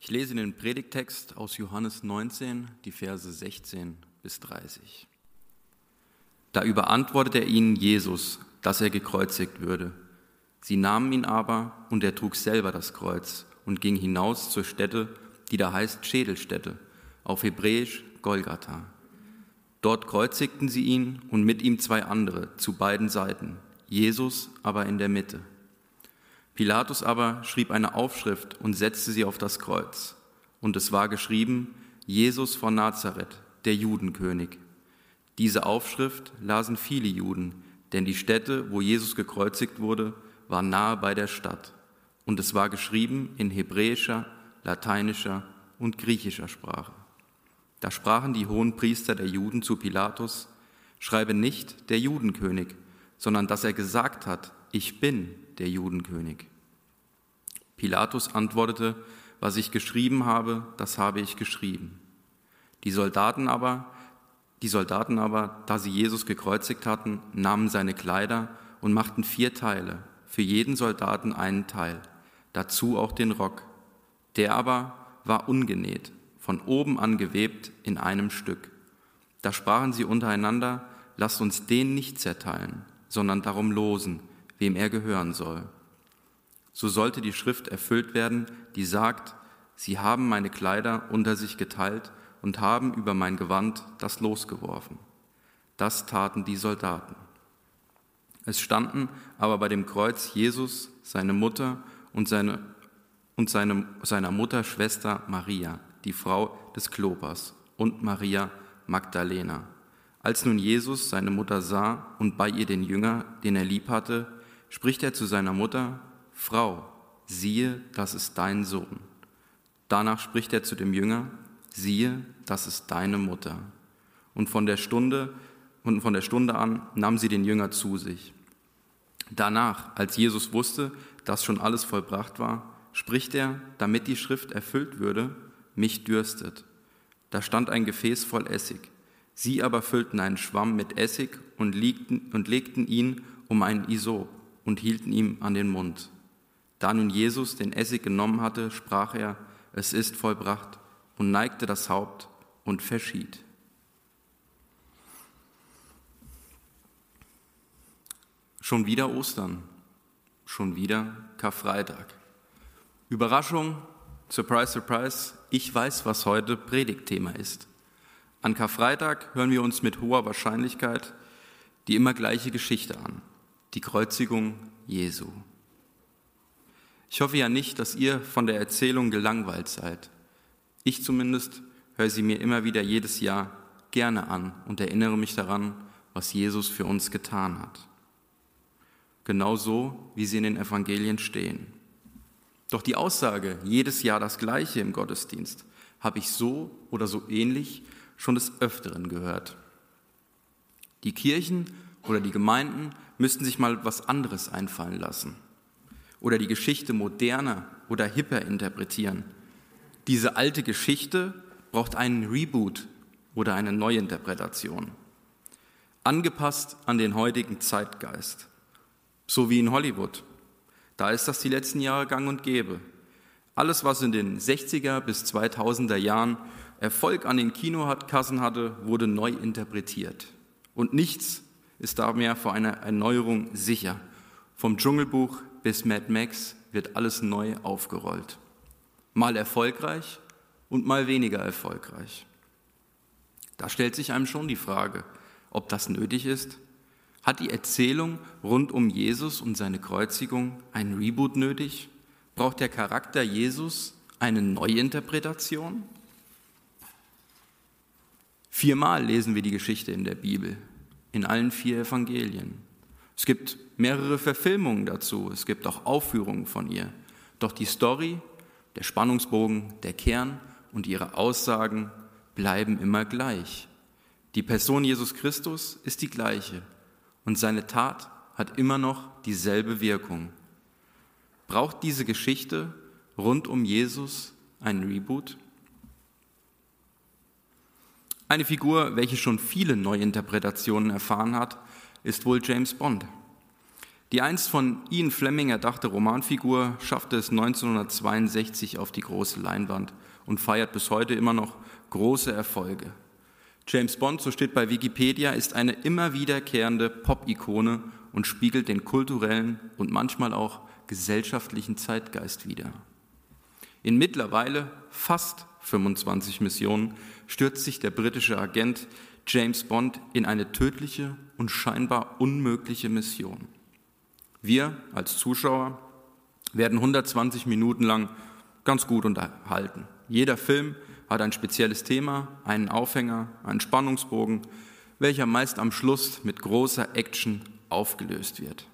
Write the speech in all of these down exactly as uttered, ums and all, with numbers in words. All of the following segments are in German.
Ich lese den Predigttext aus Johannes neunzehn, die Verse sechzehn bis dreißig. Da überantwortete er ihnen Jesus, dass er gekreuzigt würde. Sie nahmen ihn aber, und er trug selber das Kreuz und ging hinaus zur Stätte, die da heißt Schädelstätte, auf Hebräisch Golgatha. Dort kreuzigten sie ihn und mit ihm zwei andere zu beiden Seiten, Jesus aber in der Mitte. Pilatus aber schrieb eine Aufschrift und setzte sie auf das Kreuz. Und es war geschrieben, Jesus von Nazareth, der Judenkönig. Diese Aufschrift lasen viele Juden, denn die Stätte, wo Jesus gekreuzigt wurde, war nahe bei der Stadt. Und es war geschrieben in hebräischer, lateinischer und griechischer Sprache. Da sprachen die Hohenpriester der Juden zu Pilatus: Schreibe nicht der Judenkönig, sondern dass er gesagt hat, ich bin der Judenkönig. Pilatus antwortete: Was ich geschrieben habe, das habe ich geschrieben. Die Soldaten aber, die Soldaten aber, da sie Jesus gekreuzigt hatten, nahmen seine Kleider und machten vier Teile, für jeden Soldaten einen Teil, dazu auch den Rock. Der aber war ungenäht, von oben an gewebt in einem Stück. Da sprachen sie untereinander: Lasst uns den nicht zerteilen, sondern darum losen, wem er gehören soll. So sollte die Schrift erfüllt werden, die sagt: Sie haben meine Kleider unter sich geteilt und haben über mein Gewand das Los geworfen. Das taten die Soldaten. Es standen aber bei dem Kreuz Jesus, seine Mutter und seine und seine, seiner Mutter Schwester Maria, die Frau des Klopas, und Maria Magdalena. Als nun Jesus seine Mutter sah und bei ihr den Jünger, den er lieb hatte, spricht er zu seiner Mutter: Frau, siehe, das ist dein Sohn. Danach spricht er zu dem Jünger: Siehe, das ist deine Mutter. Und von der Stunde, und von der Stunde an nahm sie den Jünger zu sich. Danach, als Jesus wusste, dass schon alles vollbracht war, spricht er, damit die Schrift erfüllt würde: Mich dürstet. Da stand ein Gefäß voll Essig. Sie aber füllten einen Schwamm mit Essig und legten, und legten ihn um einen Isop und hielten ihm an den Mund. Da nun Jesus den Essig genommen hatte, sprach er: Es ist vollbracht, und neigte das Haupt und verschied. Schon wieder Ostern, schon wieder Karfreitag. Überraschung, surprise, surprise, ich weiß, was heute Predigtthema ist. An Karfreitag hören wir uns mit hoher Wahrscheinlichkeit die immer gleiche Geschichte an, die Kreuzigung Jesu. Ich hoffe ja nicht, dass ihr von der Erzählung gelangweilt seid. Ich zumindest höre sie mir immer wieder jedes Jahr gerne an und erinnere mich daran, was Jesus für uns getan hat. Genauso, wie sie in den Evangelien stehen. Doch die Aussage, jedes Jahr das Gleiche im Gottesdienst, habe ich so oder so ähnlich schon des Öfteren gehört. Die Kirchen oder die Gemeinden müssten sich mal was anderes einfallen lassen oder die Geschichte moderner oder hipper interpretieren. Diese alte Geschichte braucht einen Reboot oder eine Neuinterpretation, angepasst an den heutigen Zeitgeist, so wie in Hollywood. Da ist das die letzten Jahre gang und gäbe. Alles, was in den sechziger bis zweitausender Jahren Erfolg an den Kinokassen hatte, wurde neu interpretiert. Und nichts ist da mehr vor einer Erneuerung sicher. Vom Dschungelbuch bis Mad Max wird alles neu aufgerollt. Mal erfolgreich und mal weniger erfolgreich. Da stellt sich einem schon die Frage, ob das nötig ist. Hat die Erzählung rund um Jesus und seine Kreuzigung einen Reboot nötig? Braucht der Charakter Jesus eine Neuinterpretation? Viermal lesen wir die Geschichte in der Bibel, in allen vier Evangelien. Es gibt mehrere Verfilmungen dazu, es gibt auch Aufführungen von ihr. Doch die Story, der Spannungsbogen, der Kern und ihre Aussagen bleiben immer gleich. Die Person Jesus Christus ist die gleiche und seine Tat hat immer noch dieselbe Wirkung. Braucht diese Geschichte rund um Jesus einen Reboot? Eine Figur, welche schon viele Neuinterpretationen erfahren hat, ist wohl James Bond. Die einst von Ian Fleming erdachte Romanfigur schaffte es neunzehnhundertzweiundsechzig auf die große Leinwand und feiert bis heute immer noch große Erfolge. James Bond, so steht bei Wikipedia, ist eine immer wiederkehrende Pop-Ikone und spiegelt den kulturellen und manchmal auch gesellschaftlichen Zeitgeist wider. In mittlerweile fast fünfundzwanzig Missionen stürzt sich der britische Agent James Bond in eine tödliche und scheinbar unmögliche Mission. Wir als Zuschauer werden hundertzwanzig Minuten lang ganz gut unterhalten. Jeder Film hat ein spezielles Thema, einen Aufhänger, einen Spannungsbogen, welcher meist am Schluss mit großer Action aufgelöst wird.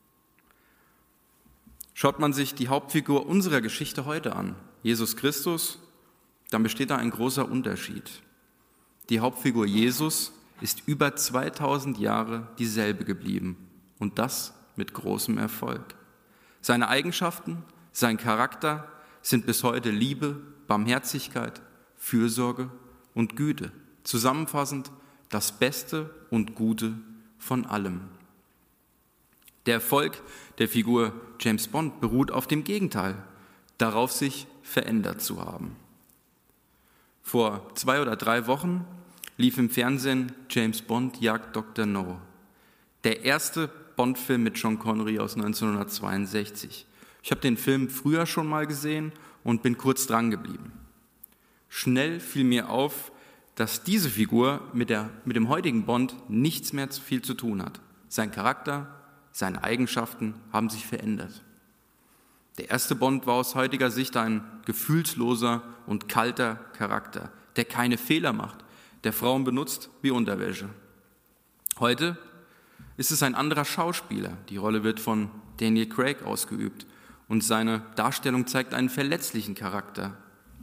Schaut man sich die Hauptfigur unserer Geschichte heute an, Jesus Christus, dann besteht da ein großer Unterschied. Die Hauptfigur Jesus ist über zweitausend Jahre dieselbe geblieben und das mit großem Erfolg. Seine Eigenschaften, sein Charakter sind bis heute Liebe, Barmherzigkeit, Fürsorge und Güte. Zusammenfassend das Beste und Gute von allem. Der Erfolg der Figur James Bond beruht auf dem Gegenteil, darauf sich verändert zu haben. Vor zwei oder drei Wochen lief im Fernsehen James Bond jagt Doktor No, der erste Bond-Film mit Sean Connery aus neunzehnhundertzweiundsechzig. Ich habe den Film früher schon mal gesehen und bin kurz dran geblieben. Schnell fiel mir auf, dass diese Figur mit, der, mit dem heutigen Bond nichts mehr zu viel zu tun hat. Sein Charakter, seine Eigenschaften haben sich verändert. Der erste Bond war aus heutiger Sicht ein gefühlsloser und kalter Charakter, der keine Fehler macht, der Frauen benutzt wie Unterwäsche. Heute ist es ein anderer Schauspieler. Die Rolle wird von Daniel Craig ausgeübt und seine Darstellung zeigt einen verletzlichen Charakter.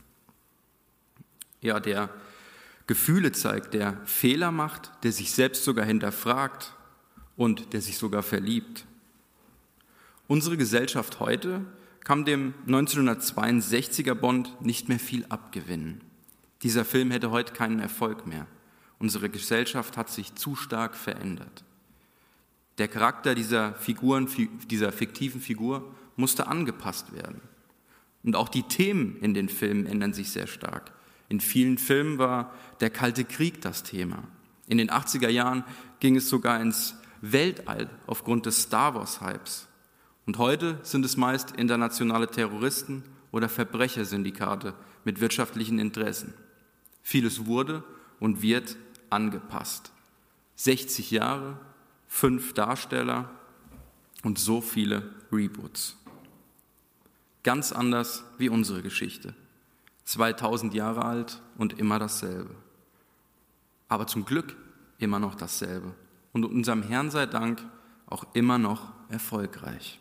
Ja, der Gefühle zeigt, der Fehler macht, der sich selbst sogar hinterfragt und der sich sogar verliebt. Unsere Gesellschaft heute kann dem neunzehnhundertzweiundsechziger Bond nicht mehr viel abgewinnen. Dieser Film hätte heute keinen Erfolg mehr. Unsere Gesellschaft hat sich zu stark verändert. Der Charakter dieser Figuren, dieser fiktiven Figur musste angepasst werden. Und auch die Themen in den Filmen ändern sich sehr stark. In vielen Filmen war der Kalte Krieg das Thema. In den achtziger Jahren ging es sogar ins Weltall aufgrund des Star Wars-Hypes. Und heute sind es meist internationale Terroristen oder Verbrechersyndikate mit wirtschaftlichen Interessen. Vieles wurde und wird angepasst. sechzig Jahre, fünf Darsteller und so viele Reboots. Ganz anders wie unsere Geschichte. zweitausend Jahre alt und immer dasselbe. Aber zum Glück immer noch dasselbe. Und unserem Herrn sei Dank auch immer noch erfolgreich.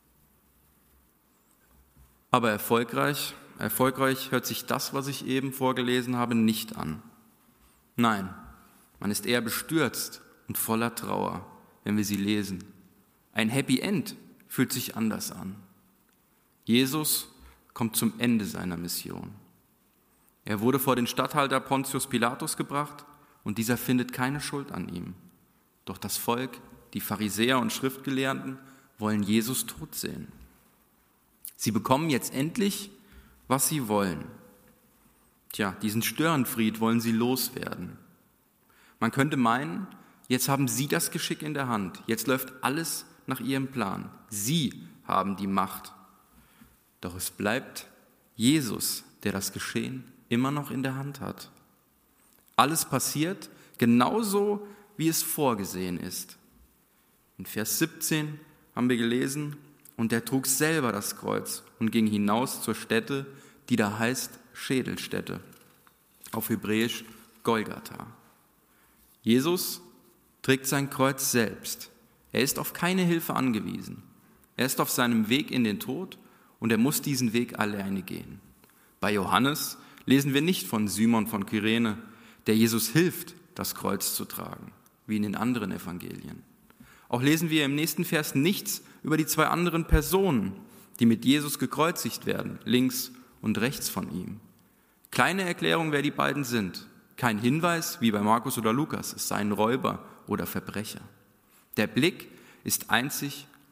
Aber erfolgreich, erfolgreich hört sich das, was ich eben vorgelesen habe, nicht an. Nein, man ist eher bestürzt und voller Trauer, wenn wir sie lesen. Ein Happy End fühlt sich anders an. Jesus kommt zum Ende seiner Mission. Er wurde vor den Statthalter Pontius Pilatus gebracht und dieser findet keine Schuld an ihm. Doch das Volk, die Pharisäer und Schriftgelehrten, wollen Jesus tot sehen. Sie bekommen jetzt endlich, was sie wollen. Tja, diesen Störenfried wollen sie loswerden. Man könnte meinen, jetzt haben sie das Geschick in der Hand. Jetzt läuft alles nach ihrem Plan. Sie haben die Macht. Doch es bleibt Jesus, der das Geschehen immer noch in der Hand hat. Alles passiert genauso, wie es vorgesehen ist. In Vers siebzehn haben wir gelesen, und er trug selber das Kreuz und ging hinaus zur Stätte, die da heißt Schädelstätte, auf Hebräisch Golgatha. Jesus trägt sein Kreuz selbst. Er ist auf keine Hilfe angewiesen. Er ist auf seinem Weg in den Tod und er muss diesen Weg alleine gehen. Bei Johannes lesen wir nicht von Simon von Kyrene, der Jesus hilft, das Kreuz zu tragen, wie in den anderen Evangelien. Auch lesen wir im nächsten Vers nichts über die zwei anderen Personen, die mit Jesus gekreuzigt werden, links und rechts von ihm. Keine Erklärung, wer die beiden sind. Kein Hinweis, wie bei Markus oder Lukas, es seien Räuber oder Verbrecher. Der Blick ist einzig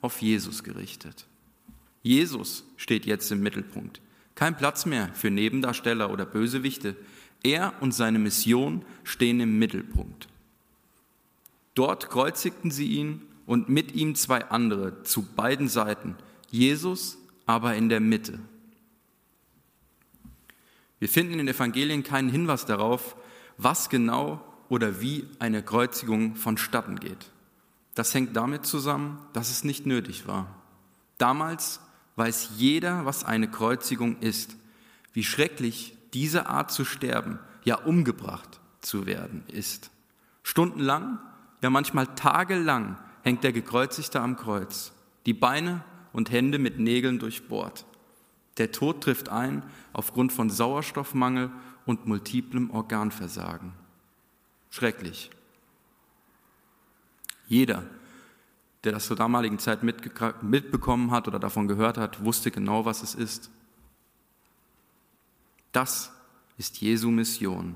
auf Jesus gerichtet. Jesus steht jetzt im Mittelpunkt. Kein Platz mehr für Nebendarsteller oder Bösewichte. Er und seine Mission stehen im Mittelpunkt. Dort kreuzigten sie ihn und mit ihm zwei andere zu beiden Seiten, Jesus aber in der Mitte. Wir finden in den Evangelien keinen Hinweis darauf, was genau oder wie eine Kreuzigung vonstatten geht. Das hängt damit zusammen, dass es nicht nötig war. Damals weiß jeder, was eine Kreuzigung ist, wie schrecklich diese Art zu sterben, ja umgebracht zu werden ist. Stundenlang, ja manchmal tagelang hängt der Gekreuzigte am Kreuz, die Beine und Hände mit Nägeln durchbohrt. Der Tod trifft ein aufgrund von Sauerstoffmangel und multiplem Organversagen. Schrecklich. Jeder, der das zur damaligen Zeit mitbekommen hat oder davon gehört hat, wusste genau, was es ist. Das ist Jesu Mission.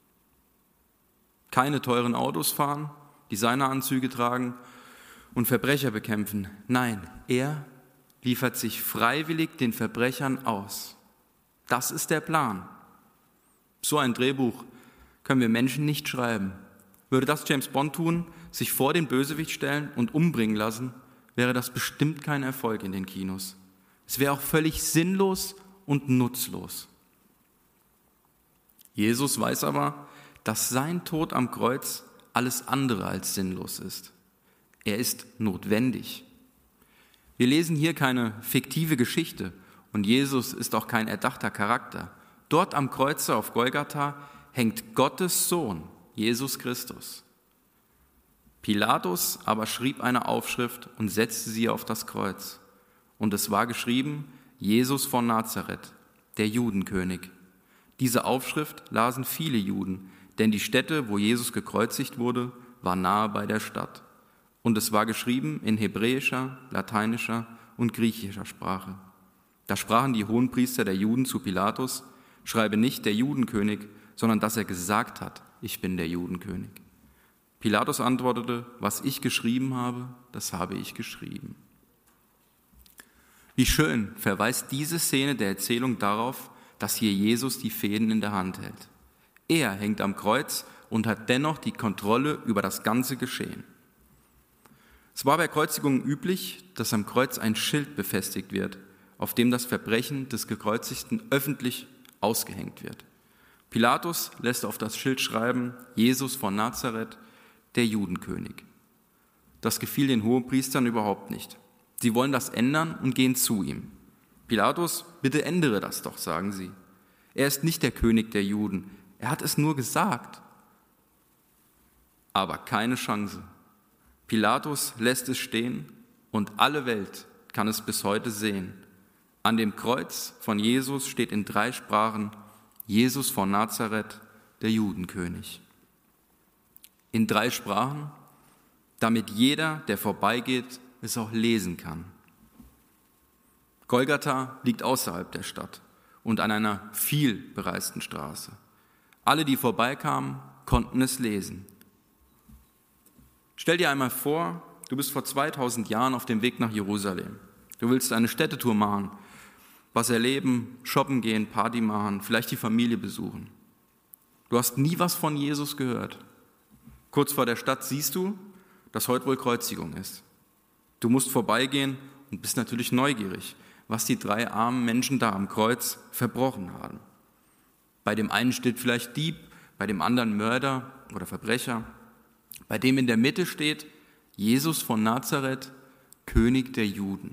Keine teuren Autos fahren, Designeranzüge tragen und Verbrecher bekämpfen. Nein, er liefert sich freiwillig den Verbrechern aus. Das ist der Plan. So ein Drehbuch können wir Menschen nicht schreiben. Würde das James Bond tun, sich vor den Bösewicht stellen und umbringen lassen, wäre das bestimmt kein Erfolg in den Kinos. Es wäre auch völlig sinnlos und nutzlos. Jesus weiß aber, dass sein Tod am Kreuz alles andere als sinnlos ist. Er ist notwendig. Wir lesen hier keine fiktive Geschichte und Jesus ist auch kein erdachter Charakter. Dort am Kreuze auf Golgatha hängt Gottes Sohn, Jesus Christus. Pilatus aber schrieb eine Aufschrift und setzte sie auf das Kreuz. Und es war geschrieben, Jesus von Nazareth, der Judenkönig. Diese Aufschrift lasen viele Juden, denn die Stätte, wo Jesus gekreuzigt wurde, war nahe bei der Stadt. Und es war geschrieben in hebräischer, lateinischer und griechischer Sprache. Da sprachen die Hohenpriester der Juden zu Pilatus, schreibe nicht der Judenkönig, sondern dass er gesagt hat, ich bin der Judenkönig. Pilatus antwortete, was ich geschrieben habe, das habe ich geschrieben. Wie schön verweist diese Szene der Erzählung darauf, dass hier Jesus die Fäden in der Hand hält. Er hängt am Kreuz und hat dennoch die Kontrolle über das ganze Geschehen. Es war bei Kreuzigungen üblich, dass am Kreuz ein Schild befestigt wird, auf dem das Verbrechen des Gekreuzigten öffentlich ausgehängt wird. Pilatus lässt auf das Schild schreiben, Jesus von Nazareth, der Judenkönig. Das gefiel den Hohenpriestern überhaupt nicht. Sie wollen das ändern und gehen zu ihm. Pilatus, bitte ändere das doch, sagen sie. Er ist nicht der König der Juden, er hat es nur gesagt. Aber keine Chance. Pilatus lässt es stehen und alle Welt kann es bis heute sehen. An dem Kreuz von Jesus steht in drei Sprachen Jesus von Nazareth, der Judenkönig. In drei Sprachen, damit jeder, der vorbeigeht, es auch lesen kann. Golgatha liegt außerhalb der Stadt und an einer viel bereisten Straße. Alle, die vorbeikamen, konnten es lesen. Stell dir einmal vor, du bist vor zweitausend Jahren auf dem Weg nach Jerusalem. Du willst eine Städtetour machen, was erleben, shoppen gehen, Party machen, vielleicht die Familie besuchen. Du hast nie was von Jesus gehört. Kurz vor der Stadt siehst du, dass heute wohl Kreuzigung ist. Du musst vorbeigehen und bist natürlich neugierig, was die drei armen Menschen da am Kreuz verbrochen haben. Bei dem einen steht vielleicht Dieb, bei dem anderen Mörder oder Verbrecher. Bei dem in der Mitte steht Jesus von Nazareth, König der Juden.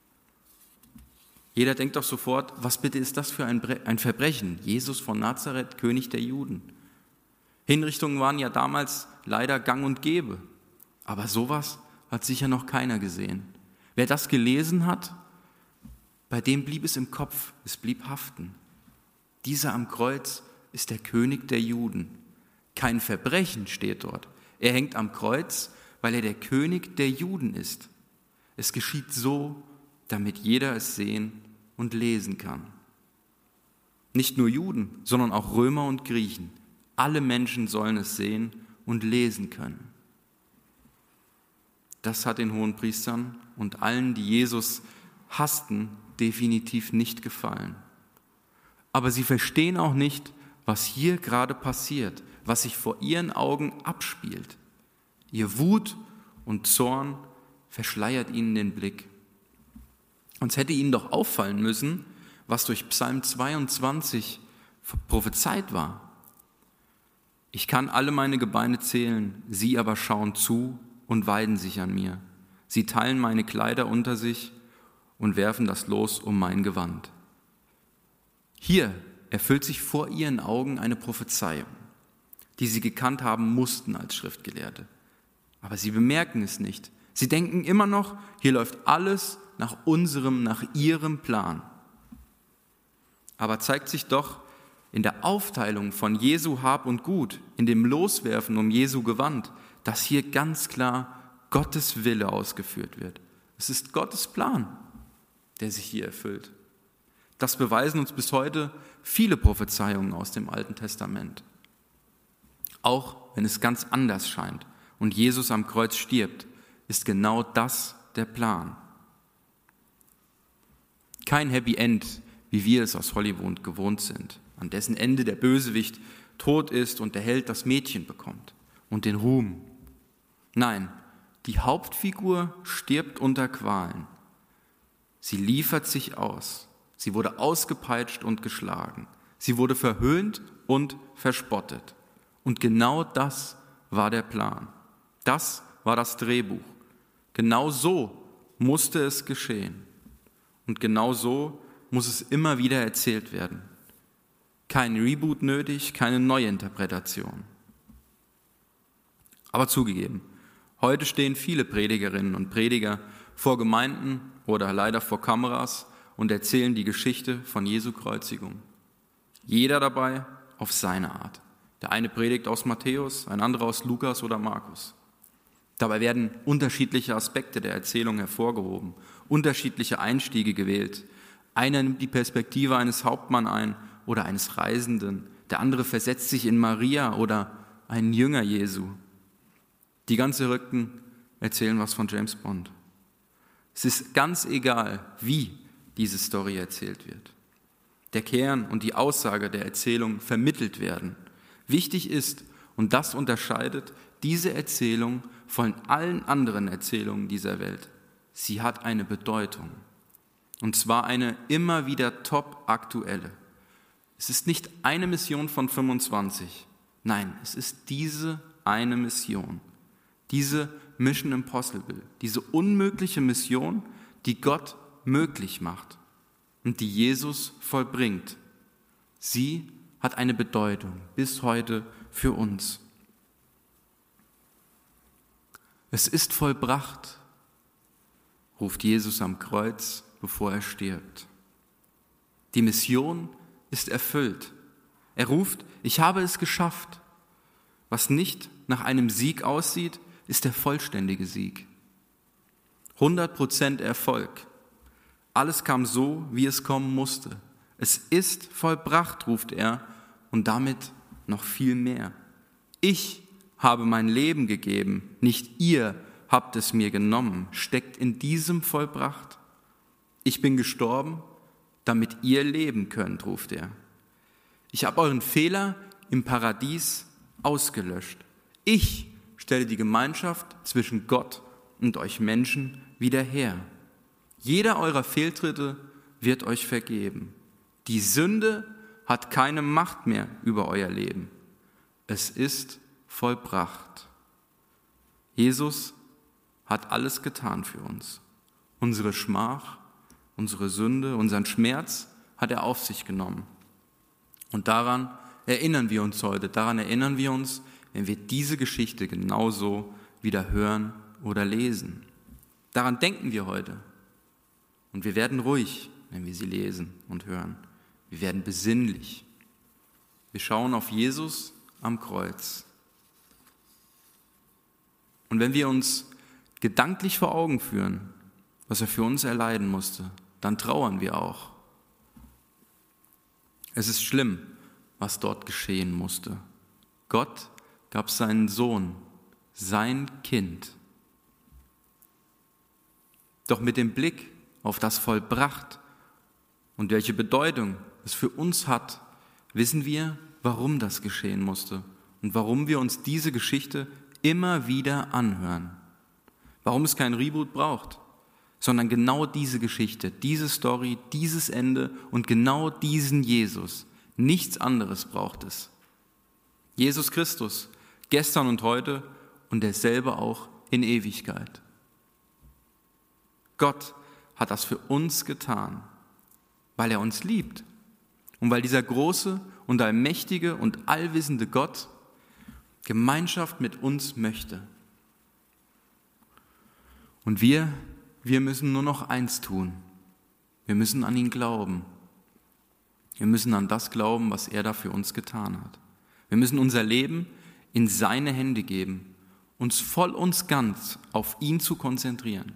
Jeder denkt doch sofort, was bitte ist das für ein Verbrechen? Jesus von Nazareth, König der Juden. Hinrichtungen waren ja damals leider gang und gäbe. Aber sowas hat sicher noch keiner gesehen. Wer das gelesen hat, bei dem blieb es im Kopf, es blieb haften. Dieser am Kreuz ist der König der Juden. Kein Verbrechen steht dort. Er hängt am Kreuz, weil er der König der Juden ist. Es geschieht so, damit jeder es sehen und lesen kann. Nicht nur Juden, sondern auch Römer und Griechen. Alle Menschen sollen es sehen und lesen können. Das hat den Hohenpriestern und allen, die Jesus hassten, definitiv nicht gefallen. Aber sie verstehen auch nicht, was hier gerade passiert, was sich vor ihren Augen abspielt. Ihr Wut und Zorn verschleiert ihnen den Blick. Und es hätte ihnen doch auffallen müssen, was durch Psalm zweiundzwanzig prophezeit war. Ich kann alle meine Gebeine zählen, sie aber schauen zu und weiden sich an mir. Sie teilen meine Kleider unter sich und werfen das Los um mein Gewand. Hier erfüllt sich vor ihren Augen eine Prophezeiung, die sie gekannt haben mussten als Schriftgelehrte. Aber sie bemerken es nicht. Sie denken immer noch, hier läuft alles nach unserem, nach ihrem Plan. Aber zeigt sich doch in der Aufteilung von Jesu Hab und Gut, in dem Loswerfen um Jesu Gewand, dass hier ganz klar Gottes Wille ausgeführt wird. Es ist Gottes Plan, der sich hier erfüllt. Das beweisen uns bis heute viele Prophezeiungen aus dem Alten Testament. Auch wenn es ganz anders scheint und Jesus am Kreuz stirbt, ist genau das der Plan. Kein Happy End, wie wir es aus Hollywood gewohnt sind, an dessen Ende der Bösewicht tot ist und der Held das Mädchen bekommt und den Ruhm. Nein, die Hauptfigur stirbt unter Qualen. Sie liefert sich aus. Sie wurde ausgepeitscht und geschlagen. Sie wurde verhöhnt und verspottet. Und genau das war der Plan. Das war das Drehbuch. Genau so musste es geschehen. Und genau so muss es immer wieder erzählt werden. Kein Reboot nötig, keine Neuinterpretation. Aber zugegeben, heute stehen viele Predigerinnen und Prediger vor Gemeinden oder leider vor Kameras und erzählen die Geschichte von Jesu Kreuzigung. Jeder dabei auf seine Art. Der eine predigt aus Matthäus, ein anderer aus Lukas oder Markus. Dabei werden unterschiedliche Aspekte der Erzählung hervorgehoben, unterschiedliche Einstiege gewählt. Einer nimmt die Perspektive eines Hauptmanns ein oder eines Reisenden. Der andere versetzt sich in Maria oder einen Jünger Jesu. Die ganz Verrückten erzählen was von James Bond. Es ist ganz egal, wie diese Story erzählt wird. Der Kern und die Aussage der Erzählung vermittelt werden. Wichtig ist, und das unterscheidet diese Erzählung von allen anderen Erzählungen dieser Welt, sie hat eine Bedeutung. Und zwar eine immer wieder top aktuelle. Es ist nicht eine Mission von fünfundzwanzig. Nein, es ist diese eine Mission. Diese Mission Impossible, diese unmögliche Mission, die Gott möglich macht und die Jesus vollbringt. Sie hat eine Bedeutung bis heute für uns. Es ist vollbracht, ruft Jesus am Kreuz, bevor er stirbt. Die Mission ist erfüllt. Er ruft, ich habe es geschafft. Was nicht nach einem Sieg aussieht, ist der vollständige Sieg. hundert Prozent Erfolg. Alles kam so, wie es kommen musste. Es ist vollbracht, ruft er, und damit noch viel mehr. Ich habe mein Leben gegeben, nicht ihr habt es mir genommen, steckt in diesem vollbracht. Ich bin gestorben, damit ihr leben könnt, ruft er. Ich habe euren Fehler im Paradies ausgelöscht. Ich stelle die Gemeinschaft zwischen Gott und euch Menschen wieder her. Jeder eurer Fehltritte wird euch vergeben. Die Sünde hat keine Macht mehr über euer Leben. Es ist vollbracht. Jesus hat alles getan für uns. Unsere Schmach, unsere Sünde, unseren Schmerz hat er auf sich genommen. Und daran erinnern wir uns heute, daran erinnern wir uns, wenn wir diese Geschichte genauso wieder hören oder lesen. Daran denken wir heute. Und wir werden ruhig, wenn wir sie lesen und hören. Wir werden besinnlich. Wir schauen auf Jesus am Kreuz. Und wenn wir uns gedanklich vor Augen führen, was er für uns erleiden musste, dann trauern wir auch. Es ist schlimm, was dort geschehen musste. Gott gab seinen Sohn, sein Kind, Doch mit dem Blick auf das vollbracht und welche Bedeutung es für uns hat, wissen wir, warum das geschehen musste und warum wir uns diese Geschichte immer wieder anhören. Warum es kein Reboot braucht, sondern genau diese Geschichte, diese Story, dieses Ende und genau diesen Jesus. Nichts anderes braucht es. Jesus Christus, gestern und heute und derselbe auch in Ewigkeit. Gott hat das für uns getan, weil er uns liebt und weil dieser große und allmächtige und allwissende Gott Gemeinschaft mit uns möchte. Und wir, wir müssen nur noch eins tun. Wir müssen an ihn glauben. Wir müssen an das glauben, was er da für uns getan hat. Wir müssen unser Leben in seine Hände geben, uns voll und ganz auf ihn zu konzentrieren.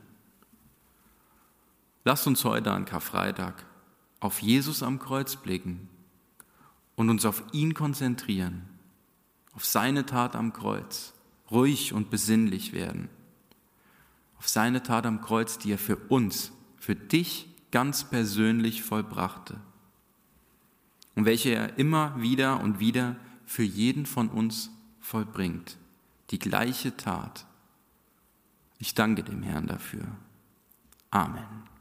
Lasst uns heute an Karfreitag auf Jesus am Kreuz blicken und uns auf ihn konzentrieren, auf seine Tat am Kreuz, ruhig und besinnlich werden, auf seine Tat am Kreuz, die er für uns, für dich ganz persönlich vollbrachte und welche er immer wieder und wieder für jeden von uns vollbringt, die gleiche Tat. Ich danke dem Herrn dafür. Amen.